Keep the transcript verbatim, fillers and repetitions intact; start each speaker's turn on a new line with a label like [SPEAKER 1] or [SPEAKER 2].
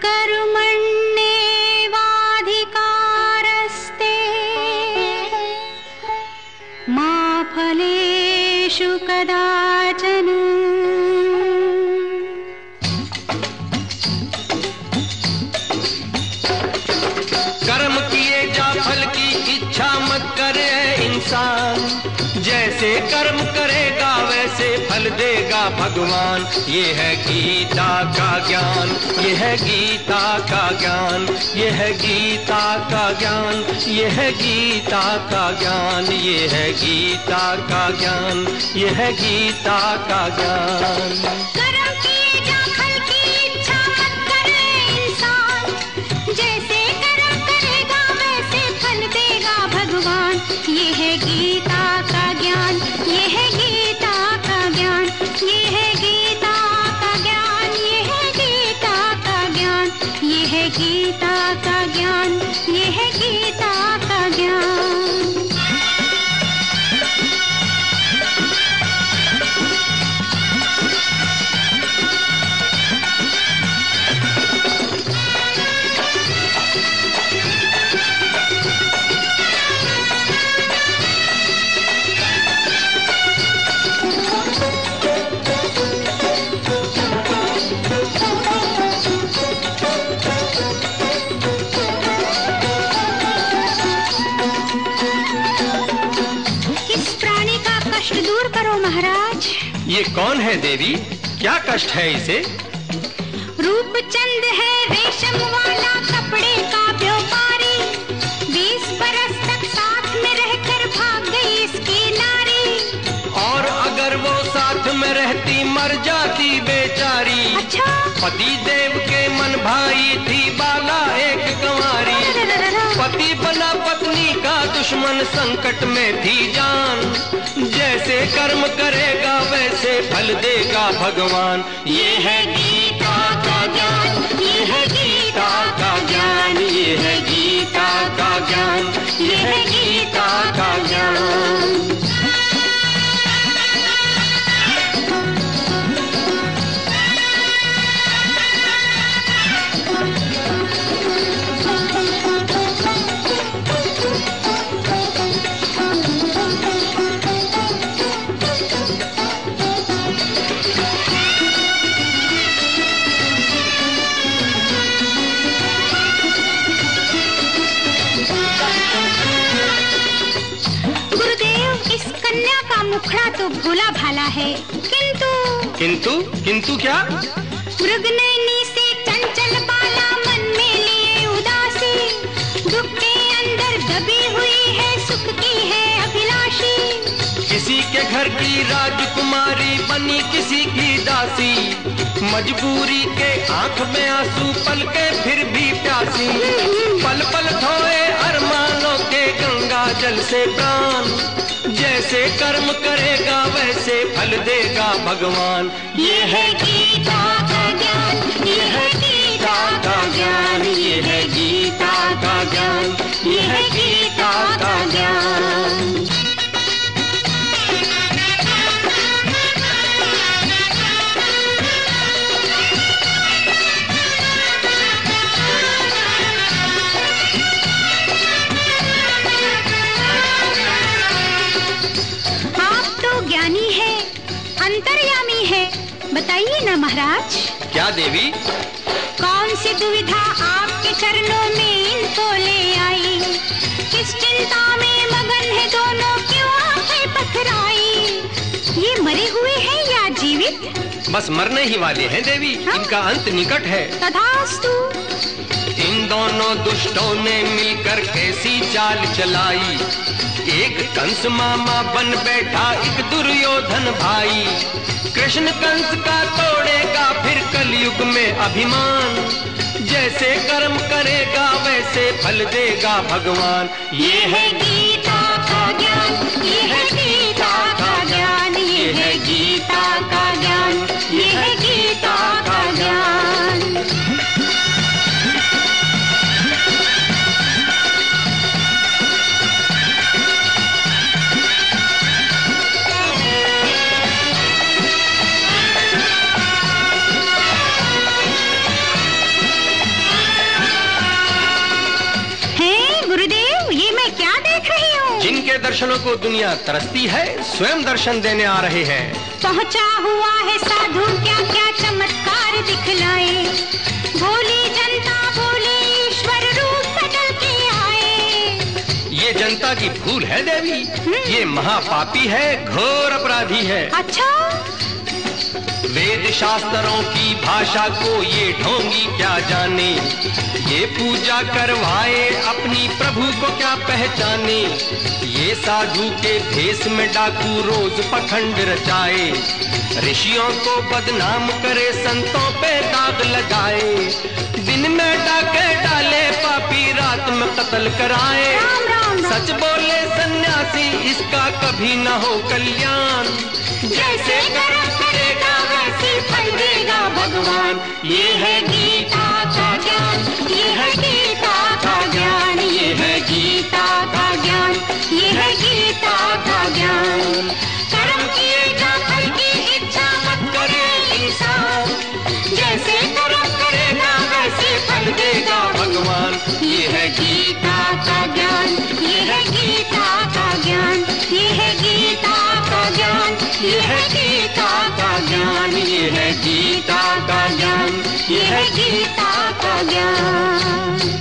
[SPEAKER 1] कर्मण्येवाधिकारस्ते मा फलेषु कदाचन।
[SPEAKER 2] कर्म किए जा फल की इच्छा मत करे इंसान, जैसे कर्म करेगा वैसे फल देगा भगवान। ये है गीता का ज्ञान, ये है गीता का ज्ञान, ये है गीता का ज्ञान, ये है गीता का ज्ञान, ये है गीता का ज्ञान, ये है गीता का ज्ञान।
[SPEAKER 1] कर्म किए जा फल की इच्छा मत करे इंसान, जैसे कर्म करेगा वैसे फल देगा भगवान। ये है गीता का ज्ञान, ये है गीता का ज्ञान, ये है गीता का ज्ञान, ये है गीता का ज्ञान, ये है गीता का ज्ञान, ये है गीता का ज्ञान। महाराज,
[SPEAKER 2] ये कौन है देवी? क्या कष्ट है इसे?
[SPEAKER 1] रूपचंद है रेशम वाला कपड़े का व्यापारी, बीस बरस तक साथ में रहकर भाग गई इसकी नारी।
[SPEAKER 2] और अगर वो साथ में रहती मर जाती बेचारी।
[SPEAKER 1] अच्छा?
[SPEAKER 2] पति देव के मन भाई थी बाला एक कंवारी, पति बना पत्नी का दुश्मन संकट में थी जान। जैसे कर्म करेगा वैसे फल देगा भगवान। ये है गीता का ज्ञान, ये है गीता का ज्ञान, ये है गीता का ज्ञान, ये है गीता का ज्ञान।
[SPEAKER 1] मुखड़ा तो भोला भाला है, किंतु
[SPEAKER 2] किंतु किंतु क्या?
[SPEAKER 1] मृगनयनी से चंचल बाला मन में लिए उदासी, दुख के अंदर दबी हुई है सुख की है अभिलाषी।
[SPEAKER 2] किसी के घर की राजकुमारी बनी किसी की दासी, मजबूरी के आंख में आंसू पल के फिर भी प्यासी। पल पल धोए अरमानों के गंगा जल से प्राण, जैसे कर्म करेगा वैसे फल देगा भगवान। ये है गीता का ज्ञान, ये है गीता का ज्ञान, ये है गीता का ज्ञान, ये है गीता का ज्ञान।
[SPEAKER 1] अंतर्यामी है, बताइए ना महाराज।
[SPEAKER 2] क्या देवी?
[SPEAKER 1] कौन सी दुविधा आपके चरणों में इनको ले आई, किस चिंता में मगन है दोनों, क्यों आंखें पथराई। ये मरे हुए हैं या जीवित?
[SPEAKER 2] बस मरने ही वाले हैं देवी। हा? इनका अंत निकट है।
[SPEAKER 1] तथास्तु।
[SPEAKER 2] इन दोनों दुष्टों ने मिलकर कैसी चाल चलाई, एक कंस मामा बन बैठा एक दुर्योधन भाई। कृष्ण कंस का तोड़ेगा फिर कलयुग में अभिमान, जैसे कर्म करेगा वैसे फल देगा भगवान। ये है गीता का ज्ञान, ये है गीता का ज्ञान, ये है गीता का ज्ञान, ये है गीता का ज्ञान। दर्शनों को दुनिया तरसती है, स्वयं दर्शन देने आ रहे हैं।
[SPEAKER 1] पहुंचा हुआ है साधु, क्या क्या चमत्कार दिखलाए। भोली जनता बोले ईश्वर रूप बदल के आए।
[SPEAKER 2] ये जनता की भूल है देवी, ये महापापी है, घोर अपराधी है।
[SPEAKER 1] अच्छा,
[SPEAKER 2] वेद शास्त्रों की भाषा को ये ढोंगी क्या जाने। ये पूजा करवाए अपनी प्रभु को क्या पहचाने। ये साधु के भेष में डाकू रोज पखंड रचाए। ऋषियों को बदनाम करे, संतों पे दाग लगाए। दिन में डाके डाले पापी, रात में कत्ल कराए।
[SPEAKER 1] राम राम राम।
[SPEAKER 2] सच बोले सन्यासी, इसका कभी न हो कल्याण।
[SPEAKER 1] जैसे कर्म करेगा वैसे फल देगा भगवान। ये है गीता का ज्ञान, ये है गीता का ज्ञान, ये है गीता का ज्ञान, ये है गीता का ज्ञान। कर्म किएगा फल की इच्छा मत करे इंसान। जैसे कर्म करेगा वैसे फल देगा भगवान। ये है गीता का ज्ञान, ये है गीता का ज्ञान, ये है गीता का ज्ञान, ये है गीता का ज्ञान, ये है गीता का ज्ञान, ये है गीता का ज्ञान।